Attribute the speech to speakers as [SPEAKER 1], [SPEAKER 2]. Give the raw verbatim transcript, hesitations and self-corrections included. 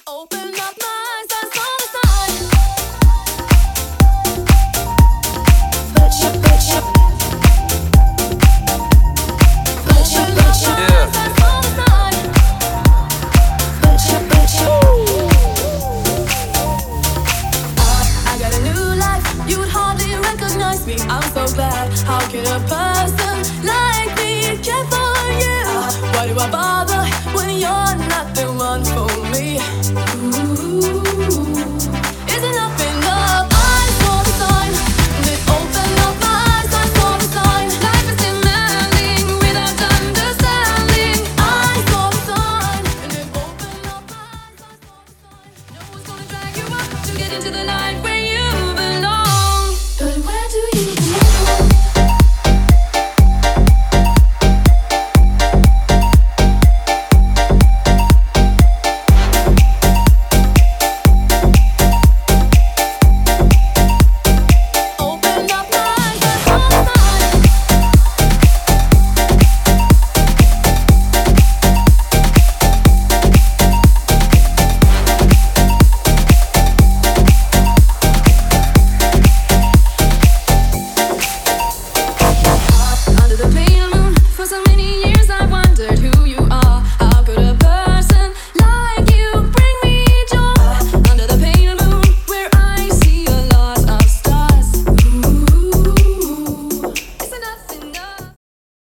[SPEAKER 1] Open up my eyes, I saw the sign. Put your, put your, put your, put your
[SPEAKER 2] Yeah.
[SPEAKER 1] eyes, I saw the sign. Put your, put your. I got a new life, you would hardly recognize me. I'm so bad, how can a person like me care for you? Why do I bother when you're not the one for me? Ooh.